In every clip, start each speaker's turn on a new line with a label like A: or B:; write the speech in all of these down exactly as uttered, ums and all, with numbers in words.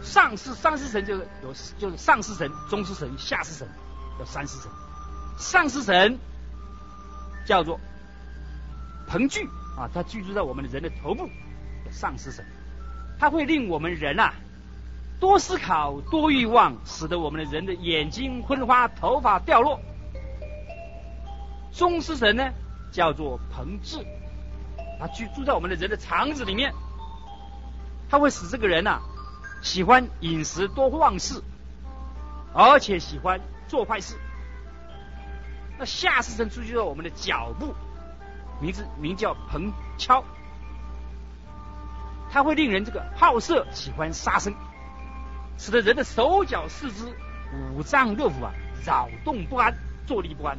A: 上师上师神就是有就是上师神、中师神、下师神，有三师神。上师神叫做鹏踞啊，它居住在我们的人的头部，上师神，它会令我们人啊多思考、多欲望，使得我们的人的眼睛昏花、头发掉落。中师神呢叫做鹏志，它居住在我们的人的肠子里面，它会使这个人啊喜欢饮食多忘事，而且喜欢做坏事。那下师神居住在我们的脚部，名字名叫鹏跷，它会令人这个好色，喜欢杀生，使得人的手脚四肢、五脏六腑啊扰动不安，坐立不安、啊、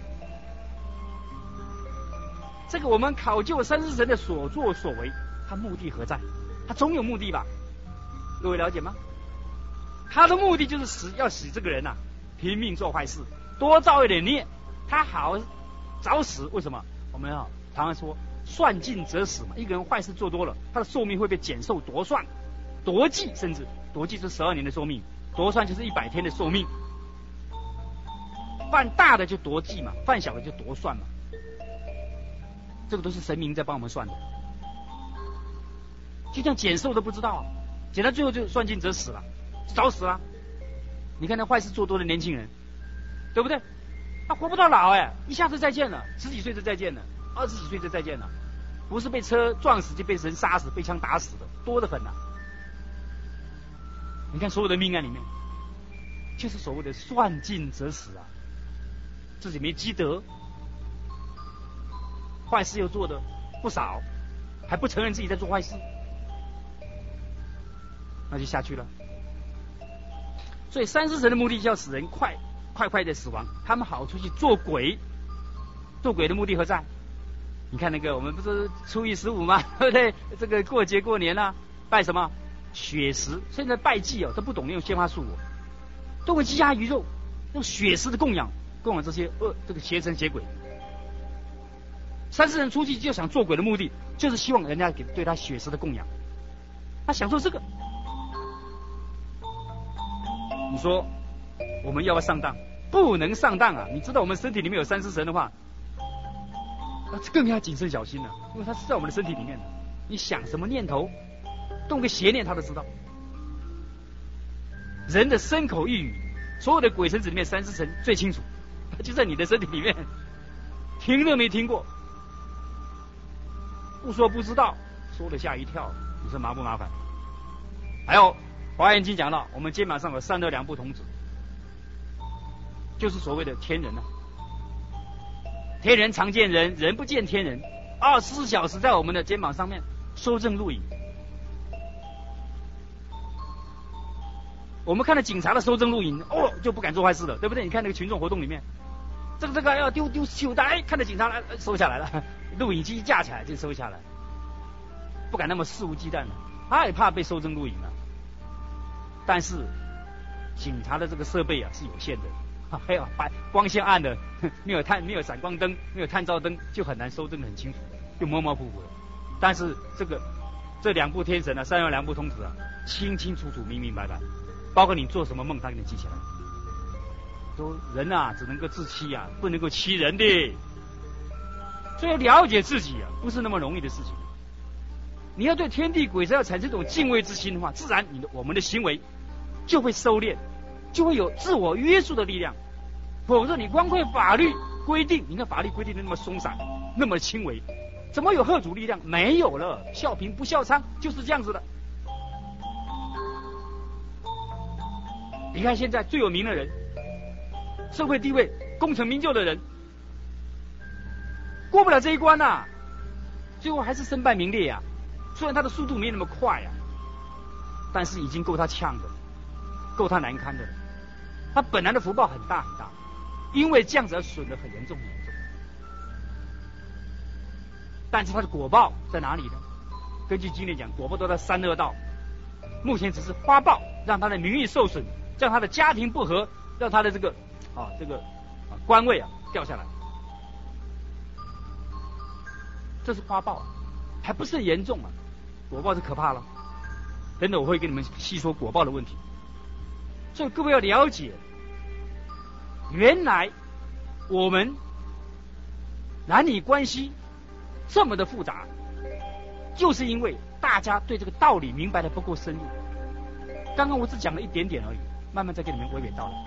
A: 这个我们考究三师神的所作所为，他目的何在？他总有目的吧？各位了解吗？他的目的就是使要使这个人啊拼命做坏事，多造一点孽，他好早死。为什么？我们啊常常说算尽则死嘛，一个人坏事做多了，他的寿命会被减寿夺算、夺计，甚至夺计是十二年的寿命，夺算就是一百天的寿命。犯大的就夺计嘛，犯小的就夺算嘛，这个都是神明在帮我们算的。就像减寿都不知道，减到最后就算尽则死了，早死了。你看那坏事做多的年轻人，对不对？他活不到老哎，一下子再见了，十几岁就再见了，二十几岁就再见了，不是被车撞死就被人杀死、被枪打死的多得很啊。你看所有的命案里面，就是所谓的算尽则死啊，自己没积德，坏事又做的不少，还不承认自己在做坏事，那就下去了。所以三师神的目的是要使人快快快的死亡，他们好出去做鬼。做鬼的目的何在？你看那个我们不是初一十五吗？对不对？这个过节过年啊，拜什么血食？现在拜祭哦，都不懂得用鲜花素哦，都会鸡鸭鱼肉，用血食的供养，供养这些恶这个邪神邪鬼。三师神出去就想做鬼的目的，就是希望人家给对他血食的供养，他想做这个。你说我们要不要上当？不能上当啊！你知道我们身体里面有三师神的话，那更要谨慎小心了，因为它是在我们的身体里面的。你想什么念头，动个邪念，他都知道。人的身口意语，所有的鬼神子里面，三师神最清楚，他就在你的身体里面，听都没听过，不说不知道，说了吓一跳，你说麻不麻烦？还有《华严经》讲到，我们肩膀上有三恶两不童子，就是所谓的天人啊。天人常见人，人不见天人，二十四小时在我们的肩膀上面收证录影。我们看到警察的收证录影，哦，就不敢做坏事了，对不对？你看那个群众活动里面，这个这个要丢丢手袋，看到警察来收下来了，录影机一架起来就收下来，不敢那么肆无忌惮了，害怕被收证录影了。但是警察的这个设备啊是有限的。还有白光线暗的，没有探没有闪光灯，没有探照灯，就很难收证得很清楚，就模模糊糊的。但是这个这两部天神啊，三元两部童子啊，清清楚楚、明明白白，包括你做什么梦，他给你记起来。说人啊，只能够自欺啊，不能够欺人的。所以了解自己啊，不是那么容易的事情。你要对天地鬼神要产生一种敬畏之心的话，自然你的我们的行为就会收敛，就会有自我约束的力量。否则你光会法律规定，你看法律规定的那么松散，那么轻微，怎么有吓阻力量？没有了，笑贫不笑娼就是这样子的。你看现在最有名的人，社会地位功成名就的人，过不了这一关啊，最后还是身败名裂啊。虽然他的速度没那么快啊，但是已经够他呛的，够他难堪的了。他本来的福报很大很大，因为这样子而损得很严重很严重。但是他的果报在哪里呢？根据经典讲，果报都在三恶道。目前只是花报，让他的名誉受损，让他的家庭不和，让他的这个啊这个啊官位啊掉下来，这是花报，还不是很严重啊。果报是可怕了， 等等我会给你们细说果报的问题。所以各位要了解，原来我们男女关系这么的复杂，就是因为大家对这个道理明白的不够深入。刚刚我只讲了一点点而已，慢慢再给你们娓娓道来。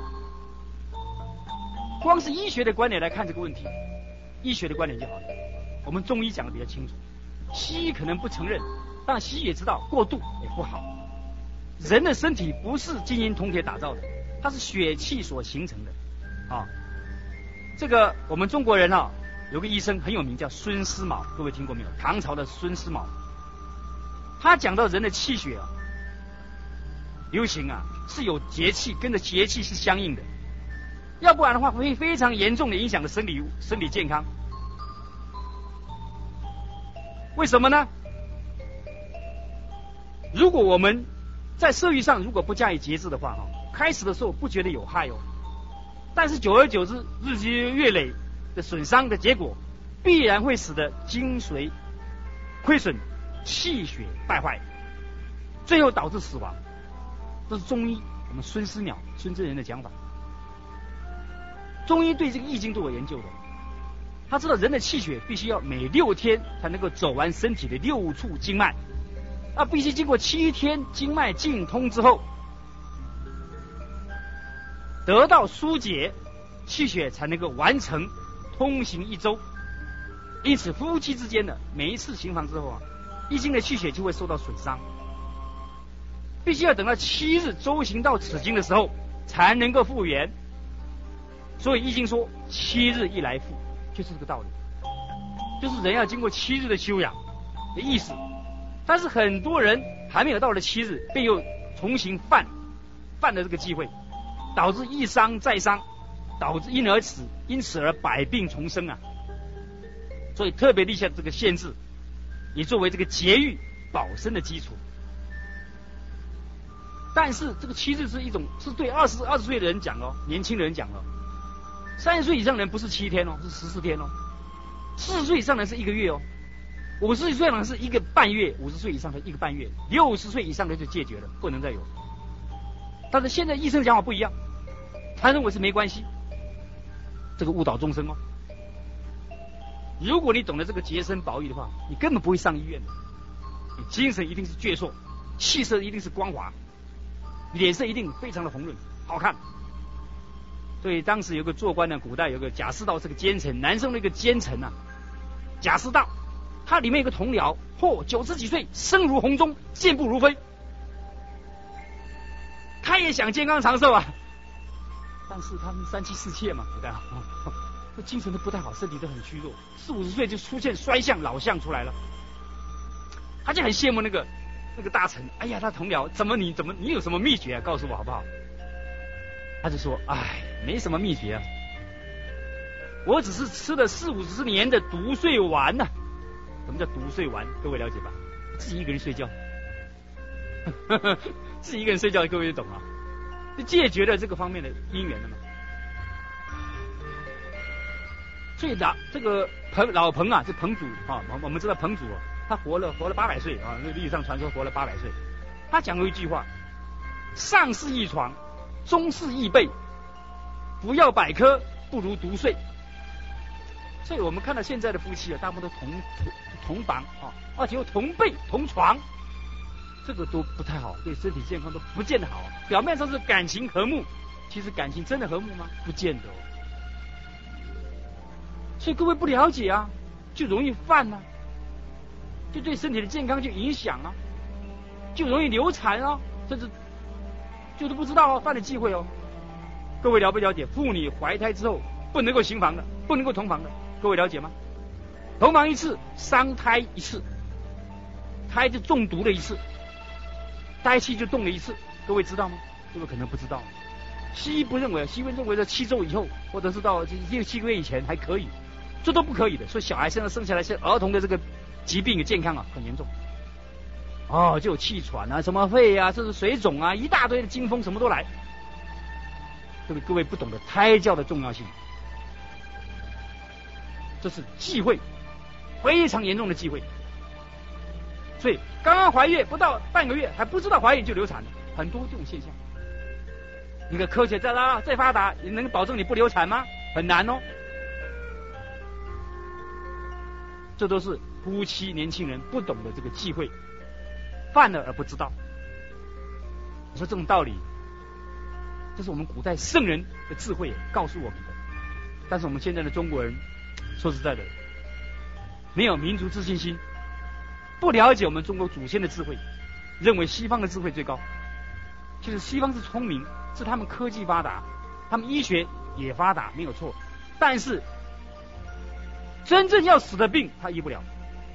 A: 光是医学的观点来看这个问题，医学的观点就好了。我们中医讲的比较清楚，西医可能不承认，但西医也知道过度也不好。人的身体不是金银铜铁打造的，它是血气所形成的啊。这个我们中国人啊，有个医生很有名，叫孙思邈，各位听过没有？唐朝的孙思邈，他讲到人的气血啊，流行啊是有节气，跟着节气是相应的，要不然的话会非常严重的影响了生理生理健康。为什么呢？如果我们在色欲上如果不加以节制的话，开始的时候不觉得有害哦，但是久而久之，日积月累的损伤的结果，必然会使得精髓亏损，气血败坏，最后导致死亡。这是中医我们孙思邈孙真人的讲法。中医对这个易经都有研究的，他知道人的气血必须要每六天才能够走完身体的六处经脉，那必须经过七天经脉尽通之后，得到疏解，气血才能够完成通行一周。因此夫妻之间的每一次行房之后啊，易经的气血就会受到损伤，必须要等到七日周行到此经的时候才能够复原。所以易经说七日一来复，就是这个道理，就是人要经过七日的休养的意思。但是很多人还没有到了七日，便又重新犯犯了这个忌讳，导致一伤再伤，导致因而此因此而百病丛生啊。所以特别立下这个限制，也作为这个节欲保身的基础。但是这个七日是一种是对二十二十岁的人讲哦，年轻人讲哦，三十岁以上的人不是七天哦，是十四天哦，四十岁以上的人是一个月哦，五十岁以上的人是一个半月，五十岁以上的一个半月，六十岁以上的就戒绝了，不能再有。但是现在医生的讲法不一样，他认为是没关系，这个误导众生哦。如果你懂得这个洁身保育的话，你根本不会上医院的，你精神一定是矍铄，气色一定是光滑，脸色一定非常的红润好看。所以当时有个做官的，古代有个贾似道，是个奸臣，男生的一个奸臣啊，贾似道，他里面有个同僚，嚯，九十几岁，声如洪钟，健步如飞，他也想健康长寿啊，但是他们三妻四妾嘛，对吧？这精神都不太好，身体都很虚弱，四五十岁就出现衰相老相出来了，他就很羡慕那个那个大臣，哎呀，他同僚怎么你怎么你有什么秘诀啊？告诉我好不好？他就说，哎，没什么秘诀啊，我只是吃了四五十年的独睡丸呐、啊。什么叫独睡丸？各位了解吧？自己一个人睡觉，自己一个人睡觉，各位就懂啊，就戒绝了这个方面的因缘了嘛。所以老这个彭老彭啊，这彭祖啊，我我们知道彭祖、啊，他活了活了八百岁啊，那历史上传说活了八百岁。他讲过一句话：上是一床，中是一被，不要百科，不如独睡。所以我们看到现在的夫妻啊，大部分都同同房啊，而且又同被同床，这个都不太好，对身体健康都不见得好。表面上是感情和睦，其实感情真的和睦吗？不见得哦。所以各位不了解啊，就容易犯啊，就对身体的健康就影响啊，就容易流产啊，甚至就是不知道哦，犯了忌讳哦。各位了不了解？妇女怀胎之后不能够行房的，不能够同房的，各位了解吗？同房一次，伤胎一次，胎就中毒了一次，胎气就动了一次，各位知道吗？各位可能不知道。西医不认为，西医认为在七周以后，或者是到六七个月以前还可以，这都不可以的。所以小孩现在生下来，是儿童的这个疾病健康啊很严重。哦，就有气喘啊，什么肺啊，这是水肿啊，一大堆的惊风什么都来。各位各位不懂得胎教的重要性，这是忌讳，非常严重的忌讳。 所以刚刚怀孕不到半个月还不知道怀孕就流产了，很多这种现象。你看科学再拉再发达，也能保证你不流产吗？很难哦。这都是夫妻年轻人不懂的这个忌讳，犯了而不知道。你说这种道理，这是我们古代圣人的智慧告诉我们的。但是我们现在的中国人，说实在的，没有民族自信心，不了解我们中国祖先的智慧，认为西方的智慧最高。其实西方是聪明，是他们科技发达，他们医学也发达，没有错。但是真正要死的病，他医不了。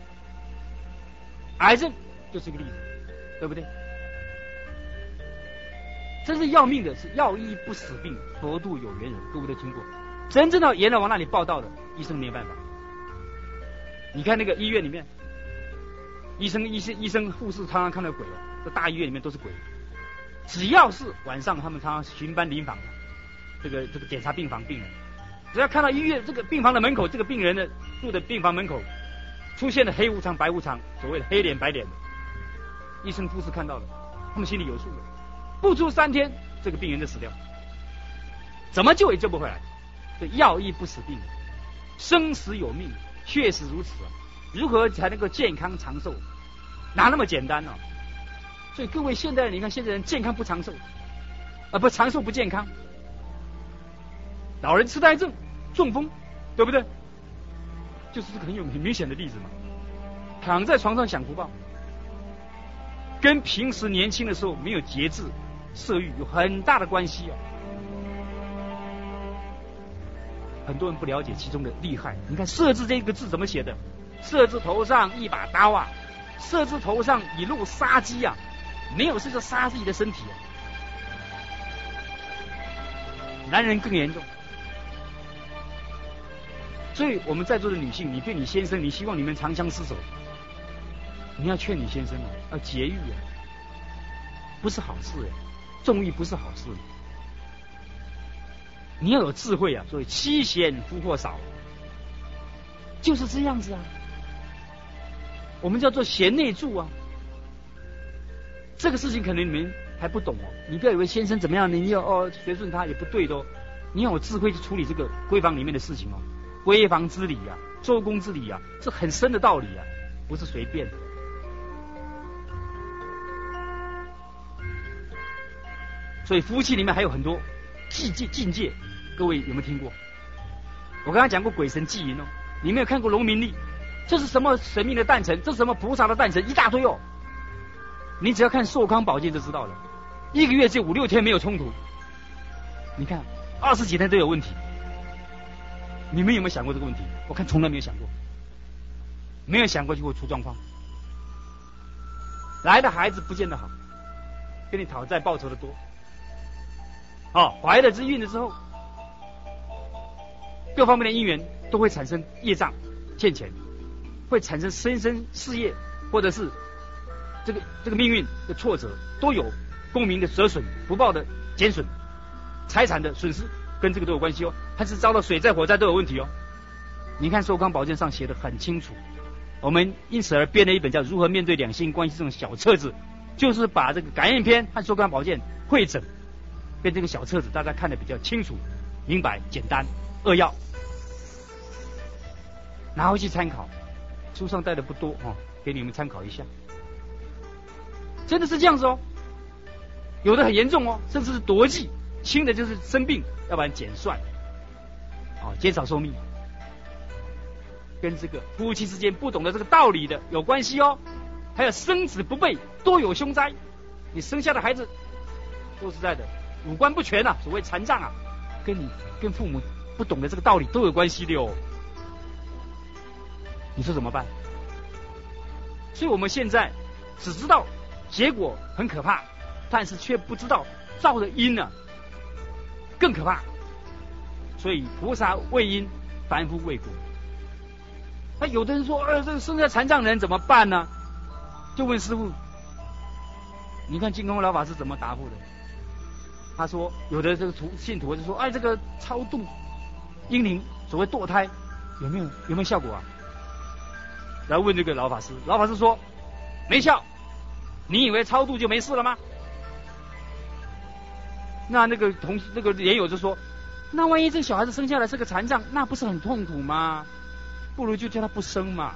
A: 癌症就是一个例子，对不对？真正要命的是要医不死病，佛度有缘人，各位都听过。真正的阎罗王那里报道的，医生没有办法。你看那个医院里面，医生、医生、医生、护士常常看到鬼了，这大医院里面都是鬼。只要是晚上，他们常常巡班临访，这个这个检查病房病人，只要看到医院这个病房的门口，这个病人的住的病房门口出现了黑无常、白无常，所谓的黑脸白脸的，医生、护士看到了，他们心里有数了，不出三天，这个病人就死掉，怎么救也救不回来。这药医不死病，生死有命，确实如此啊！如何才能够健康长寿？哪那么简单呢、啊？所以各位现代人，你看现在人健康不长寿，啊不长寿不健康，老人痴呆症、中风，对不对？就是这个很有很明显的例子嘛。躺在床上享福报，跟平时年轻的时候没有节制色欲有很大的关系啊。很多人不了解其中的厉害。你看色字这个字怎么写的？色字头上一把刀啊，色字头上一路杀机啊，没有是个杀自己的身体啊。男人更严重。所以我们在座的女性，你对你先生，你希望你们长相厮守，你要劝你先生啊，要节欲啊，不是好事哎，纵欲不是好事。你要有智慧啊，所以妻贤夫祸少，就是这样子啊。我们叫做贤内助啊。这个事情可能你们还不懂哦，你不要以为先生怎么样，你要哦随顺他也不对的哦。你要有智慧去处理这个闺房里面的事情哦。闺房之礼啊，周公之礼啊，是很深的道理啊，不是随便的。所以夫妻里面还有很多境界境界，各位有没有听过？我刚才讲过鬼神祭淫哦，你没有看过农民历？这是什么神明的诞辰？这是什么菩萨的诞辰？一大堆哦。你只要看寿康宝鉴就知道了，一个月只有五六天没有冲突，你看二十几天都有问题。你们有没有想过这个问题？我看从来没有想过，没有想过就会出状况。来的孩子不见得好，跟你讨债报酬的多。哦，怀了之孕了之后，各方面的因缘都会产生业障、欠钱，会产生生生事业或者是这个这个命运的挫折，都有功名的折损、福报的减损、财产的损失，跟这个都有关系哦。还是遭到水灾、火灾都有问题哦。你看《寿康宝鉴》上写的很清楚，我们因此而编了一本叫《如何面对两性关系》这种小册子，就是把这个感应篇和《寿康宝鉴》汇整。跟这个小册子大家看得比较清楚、明白、简单、扼要，拿回去参考。书上带的不多哦，给你们参考一下。真的是这样子哦，有的很严重哦，甚至是夺计，轻的就是生病，要不然减算，哦，减少寿命，跟这个夫妻之间不懂得这个道理的有关系哦。还有生子不备，多有凶灾，你生下的孩子，说实在的。五官不全啊，所谓残障啊，跟你跟父母不懂得这个道理都有关系的哦。你说怎么办？所以我们现在只知道结果很可怕，但是却不知道造的因呢、啊、更可怕。所以菩萨为因，凡夫为果。那有的人说，呃，这个生下残障人怎么办呢？就问师父，你看净空老法师怎么答复的？他说，有的这个徒信徒就说，哎，这个超度婴灵，所谓堕胎，有没有有没有效果啊？然后问这个老法师，老法师说， 没效，你以为超度就没事了吗？那那个同那个也有就说，那万一这小孩子生下来是个残障，那不是很痛苦吗？不如就叫他不生嘛。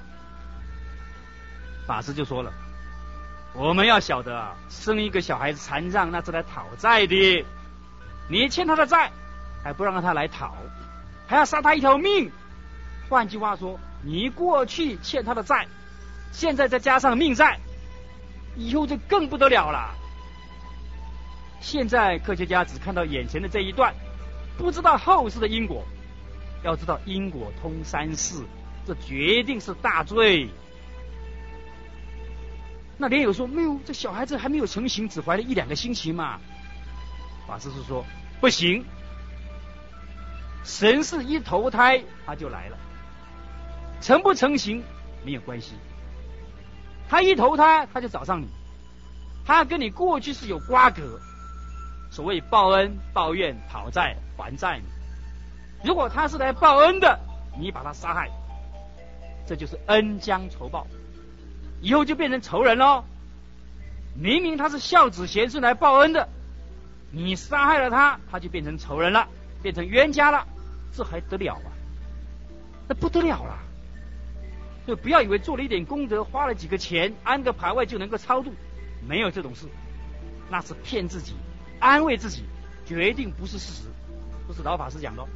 A: 法师就说了，我们要晓得啊，生一个小孩子残障，那是来讨债的，你欠他的债还不让他来讨，还要杀他一条命。换句话说，你过去欠他的债，现在再加上命债，以后就更不得了了。现在科学家只看到眼前的这一段，不知道后世的因果。要知道因果通三世，这决定是大罪。那莲友说，没有，这小孩子还没有成型，只怀了一两个星期嘛。法师是说不行，神是一投胎他就来了，成不成型没有关系，他一投胎他就找上你，他跟你过去是有瓜葛，所谓报恩报怨讨债还债。如果他是来报恩的，你把他杀害，这就是恩将仇报，以后就变成仇人喽。明明他是孝子贤孙来报恩的，你杀害了他，他就变成仇人了，变成冤家了，这还得了啊？那不得了了。所以不要以为做了一点功德，花了几个钱，安个牌位就能够超度，没有这种事，那是骗自己，安慰自己，决定不是事实，这是老法师讲的。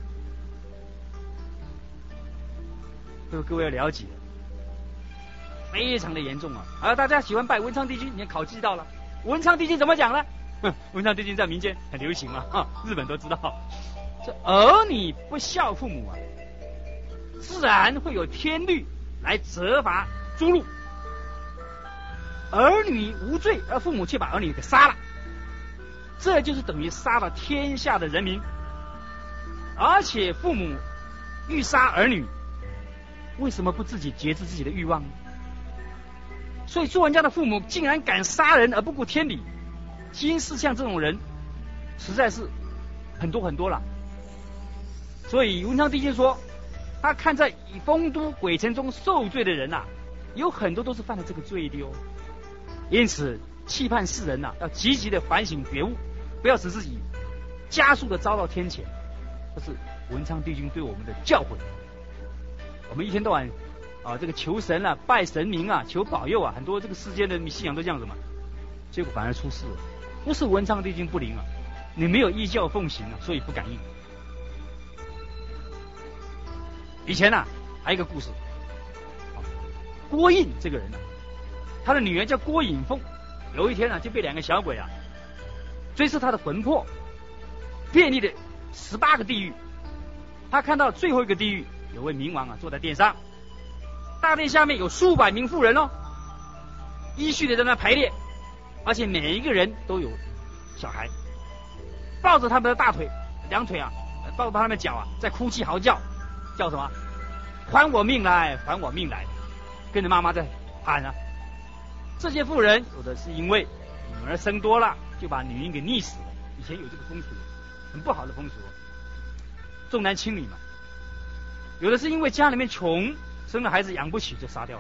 A: 这个各位要了解，非常的严重啊！而大家喜欢拜文昌帝君，你看考记到了，文昌帝君怎么讲呢？文昌帝君在民间很流行嘛，哈，日本都知道。这儿女不孝父母啊，自然会有天律来责罚诛戮。儿女无罪，而父母却把儿女给杀了，这就是等于杀了天下的人民。而且父母欲杀儿女，为什么不自己节制自己的欲望呢？所以做人家的父母竟然敢杀人而不顾天理，今世像这种人实在是很多很多了。所以文昌帝君说，他看在以丰都鬼城中受罪的人啊，有很多都是犯了这个罪的哦。因此期盼世人啊，要积极的反省觉悟，不要使自己加速的遭到天谴。这是文昌帝君对我们的教诲。我们一天到晚啊，这个求神啊，拜神明啊，求保佑啊，很多这个世间的信仰都这样子嘛，结果反而出事了。不是文昌帝君不灵啊，你没有依教奉行啊，所以不感应。以前啊，还有一个故事，郭印这个人呢、啊，他的女儿叫郭隐凤，有一天呢、啊，就被两个小鬼啊追视他的魂魄，遍历了十八个地狱。他看到最后一个地狱，有位冥王啊坐在殿上，大殿下面有数百名妇人哦，依序的在那排列，而且每一个人都有小孩，抱着他们的大腿、两腿啊，抱着他们的脚啊，在哭泣嚎叫，叫什么？还我命来，还我命来，跟着妈妈在喊啊。这些妇人有的是因为女儿生多了，就把女婴给溺死了，以前有这个风俗，很不好的风俗，重男轻女嘛。有的是因为家里面穷，生了孩子养不起就杀掉了。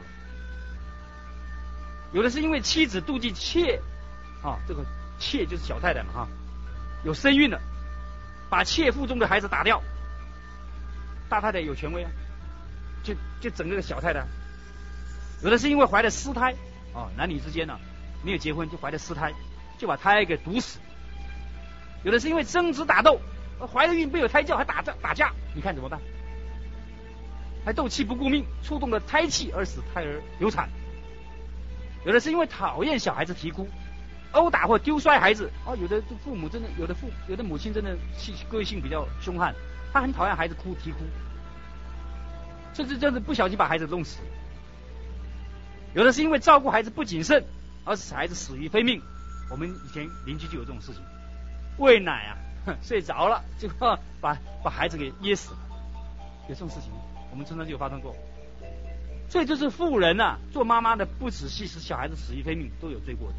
A: 有的是因为妻子妒忌妾啊，这个妾就是小太太嘛哈，有身孕了，把妾腹中的孩子打掉。大太太有权威啊，就就整个小太太。有的是因为怀了私胎啊，男女之间呢、啊、没有结婚就怀了私胎，就把胎给毒死。有的是因为争执打斗，怀了孕没有胎教还打架打架，你看怎么办？还斗气不顾命，触动了胎气而使胎儿流产。有的是因为讨厌小孩子啼哭，殴打或丢摔孩子。哦，有的父母真的，有的父有的母亲真的个性比较凶悍，他很讨厌孩子哭啼哭，甚至真的不小心把孩子弄死。有的是因为照顾孩子不谨慎，而使孩子死于非命。我们以前邻居就有这种事情，喂奶啊，睡着了，结果把把孩子给噎死了，有这种事情。我们村上就有发生过。所以就是妇人啊，做妈妈的不仔细，使小孩子死于非命，都有罪过的。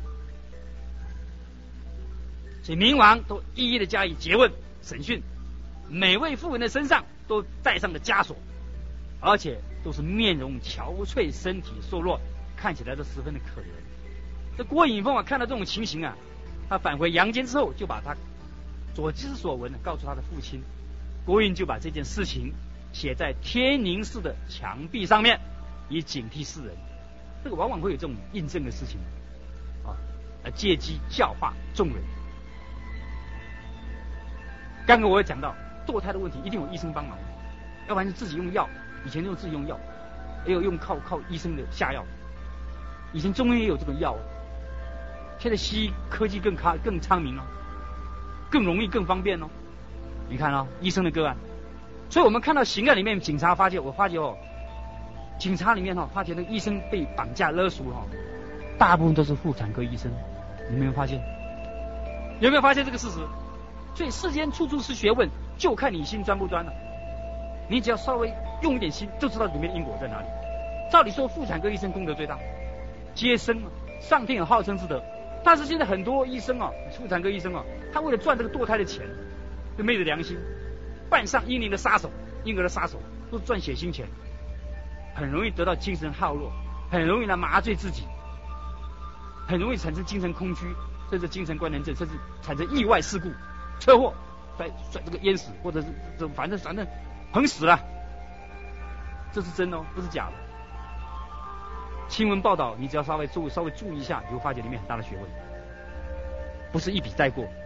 A: 所以冥王都一一的加以诘问审讯，每位妇人的身上都带上了枷锁，而且都是面容憔悴，身体瘦弱，看起来都十分的可怜。 这郭隐凤啊，看到这种情形啊，他返回阳间之后，就把他所知所闻的告诉他的父亲。郭云就把这件事情写在天宁寺的墙壁上面，以警惕世人。这个往往会有这种印证的事情啊，而借机教化众人。刚刚我也讲到堕胎的问题，一定有医生帮忙，要不然就自己用药。以前用自己用药，也有用靠靠医生的下药。以前中医也有这个药，现在西医科技更开更昌明了，更容易更方便哦。你看啊，医生的个案，所以我们看到刑案里面，警察发现，我发觉哦，警察里面哈、哦，发觉那个医生被绑架勒索哈、哦，大部分都是妇产科医生，你有没有发现？有没有发现这个事实？所以世间处处是学问，就看你心专不专了。你只要稍微用一点心，就知道里面因果在哪里。照理说，妇产科医生功德最大，接生啊，上天有好生之德。但是现在很多医生啊，妇产科医生啊，他为了赚这个堕胎的钱，就昧着良心，扮上婴灵的杀手，婴儿的杀手，都赚血腥钱，很容易得到精神耗弱，很容易来麻醉自己，很容易产生精神空虚，甚至精神官能症，甚至产生意外事故、车祸，在在这个淹死，或者是这反正反正横死了，这是真的哦，不是假的。新闻报道，你只要稍微注稍微注意一下，你会发觉里面很大的学问，不是一笔带过。